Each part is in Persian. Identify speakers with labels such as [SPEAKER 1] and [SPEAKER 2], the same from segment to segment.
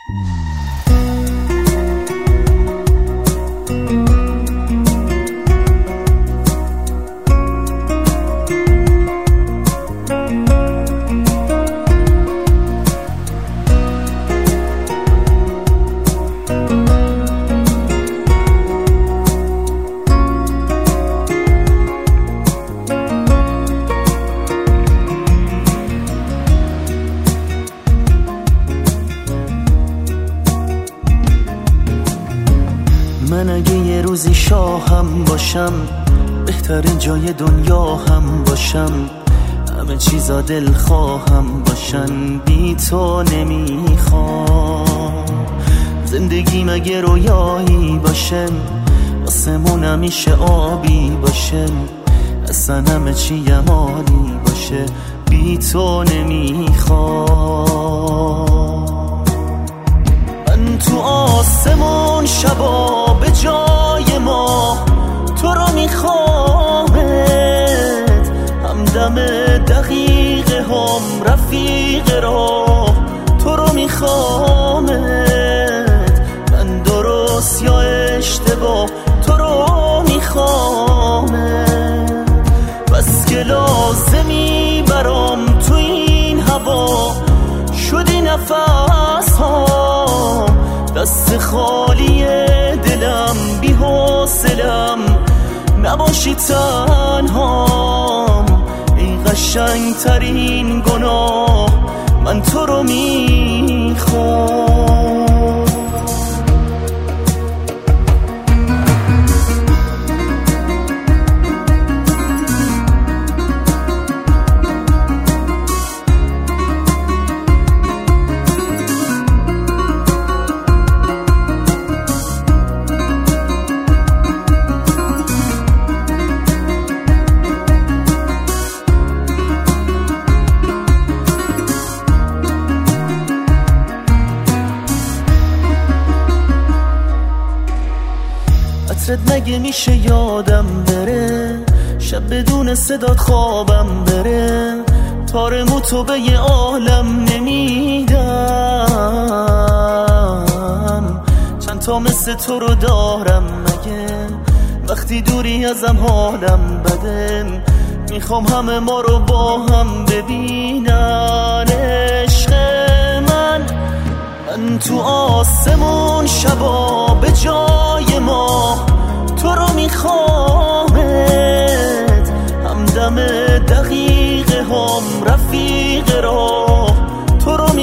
[SPEAKER 1] من اگه یه روزی شاهم باشم، بهترین جای دنیا هم باشم، همه چیزا دل خواهم باشن، بی تو نمیخوام. زندگی مگه رویایی باشه، آسمون همیشه آبی باشه، اصلا همه چی عالی باشه، بی تو نمیخوام. من تو آسمون شبا به جای ما تو رو میخوامت، همدم دقیقه هم رفیق راه تو رو میخوامت. من درست یا اشتباه تو رو میخوامت، بس که لازمی برام تو این هوا شدی نفس ها، دست خالی دلم بی حوصلم نباشی تنهام. ای قشنگ ترین گناه من تو رو میخوام. عطرت مگه میشه یادم بره، شب بدون صدات خوابم بره، تارمو تو به یه عالم نمیدم. چند تا مثل تو رو دارم مگه، وقتی دوری ازم حالم بده، میخوام همه ما رو با هم ببینن. عشق من تو آسمون شبا به جای ما تو رو میخوامت، همدم دقیقه هم رفیق راه تو رو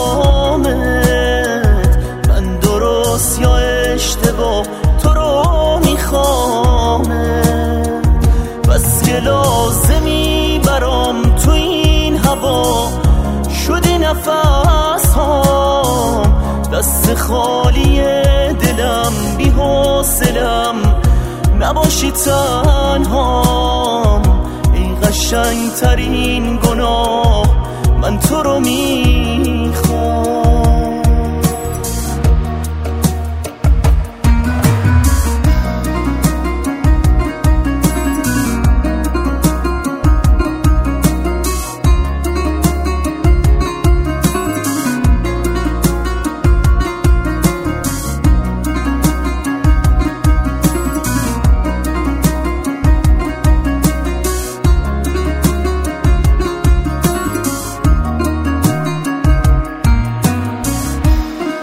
[SPEAKER 1] میخوامت. من درست یا اشتباه تو رو میخوامت، بس که لازمی برام تو این هوا شدی نفس ها، دست خالی دلم بی حوصلم نباشی تنهام. ای قشنگ ترین گناه من تو رو میخوام.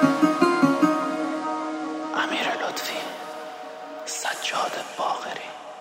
[SPEAKER 1] سجاد باقری.